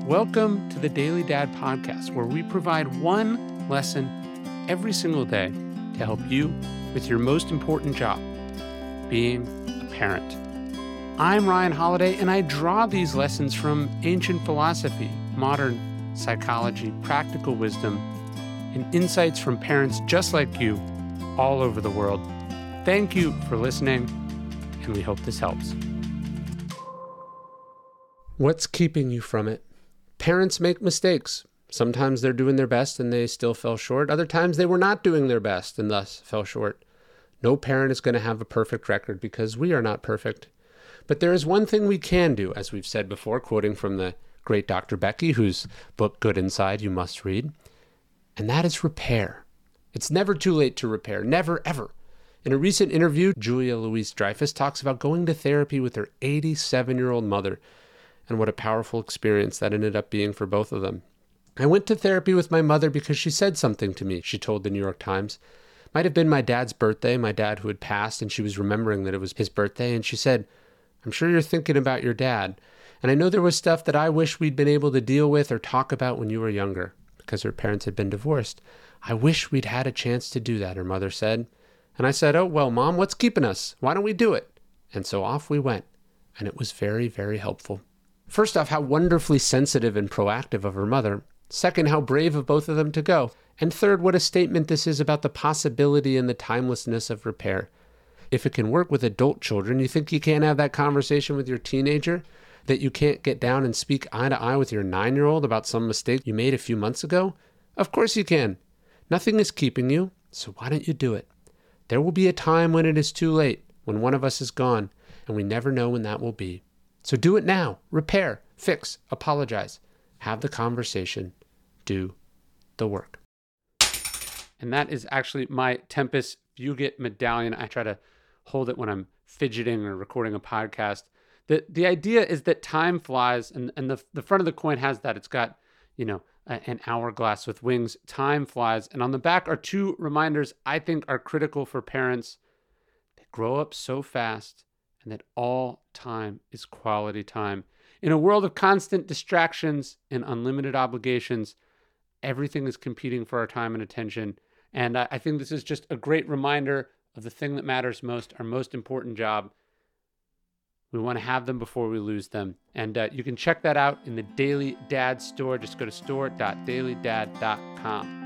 Welcome to the Daily Dad Podcast, where we provide one lesson every single day to help you with your most important job, being a parent. I'm Ryan Holiday, and I draw these lessons from ancient philosophy, modern psychology, practical wisdom, and insights from parents just like you all over the world. Thank you for listening, and we hope this helps. What's keeping you from it? Parents make mistakes. Sometimes they're doing their best and they still fell short. Other times they were not doing their best and thus fell short. No parent is going to have a perfect record because we are not perfect. But there is one thing we can do, as we've said before, quoting from the great Dr. Becky, whose book Good Inside you must read, and that is repair. It's never too late to repair, never, ever. In a recent interview, Julia Louis-Dreyfus talks about going to therapy with her 87-year-old mother, and what a powerful experience that ended up being for both of them. I went to therapy with my mother because she said something to me, she told the New York Times. Might have been my dad's birthday, my dad who had passed, and she was remembering that it was his birthday, and she said, "I'm sure you're thinking about your dad, and I know there was stuff that I wish we'd been able to deal with or talk about when you were younger," because her parents had been divorced. "I wish we'd had a chance to do that," her mother said. And I said, "Oh, well, Mom, what's keeping us? Why don't we do it?" And so off we went, and it was very, very helpful. First off, how wonderfully sensitive and proactive of her mother. Second, how brave of both of them to go. And third, what a statement this is about the possibility and the timelessness of repair. If it can work with adult children, you think you can't have that conversation with your teenager? That you can't get down and speak eye to eye with your 9-year-old about some mistake you made a few months ago? Of course you can. Nothing is keeping you, so why don't you do it? There will be a time when it is too late, when one of us is gone, and we never know when that will be. So do it now. Repair, fix, apologize. Have the conversation. Do the work. And that is actually my Tempus Fugit medallion. I try to hold it when I'm fidgeting or recording a podcast. The idea is that time flies, and the front of the coin has that. It's got, an hourglass with wings. Time flies. And on the back are two reminders I think are critical for parents. They grow up so fast, and that all time is quality time. In a world of constant distractions and unlimited obligations, everything is competing for our time and attention. And I think this is just a great reminder of the thing that matters most, our most important job. We want to have them before we lose them. And you can check that out in the Daily Dad store. Just go to store.dailydad.com.